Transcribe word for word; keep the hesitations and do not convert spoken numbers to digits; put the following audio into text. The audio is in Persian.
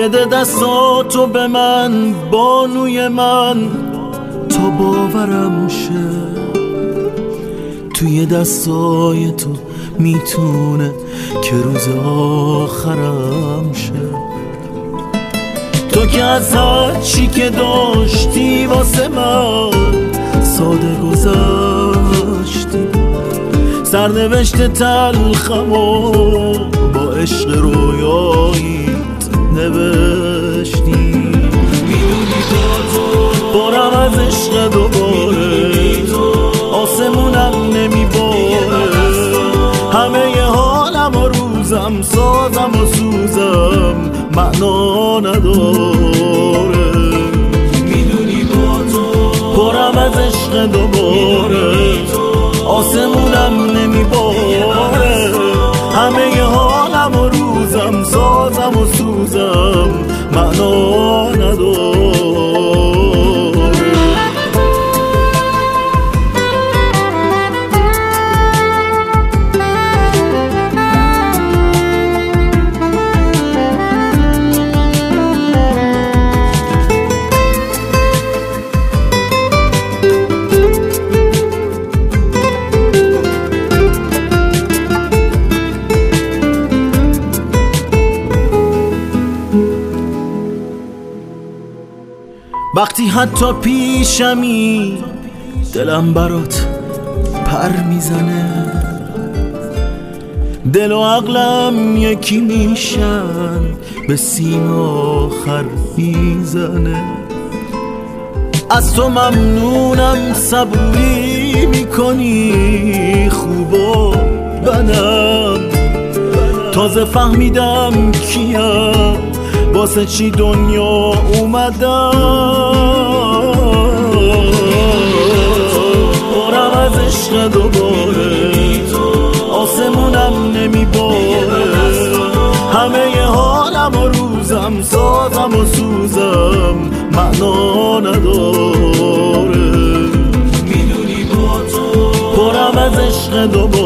بده دستاتو به من بانوی من تا باورم شه توی دستای تو میتونه که روز آخرم شه. تو که از هر چی که داشتی واسه من ساده گذشتی، سرنوشت تلخم و با عشق رویاییت نوشتی. میدونی بارم از عشق دوباره آسمونم نمیباره، همه حالم و روزم سازم و سوزم معنا نداره. میدونی با تو پرم از عشق دوباره آسمونم نمیباره، همه حالم و روزم سازم و سوزم معنا نداره. وقتی حتی پیشمی دلم برات پر میزنه، دل و عقلم یکی میشن به سیم آخر میزنه. از تو ممنونم صبوری میکنی خوب و بدم، تازه فهمیدم کیم واسه چی دنیا اومدم. پرم از عشق دوباره آسمونم نمیباره، همه حالم و روزم سازم و سوزم معنا نداره. میدونی با تو پرم از عشق دوباره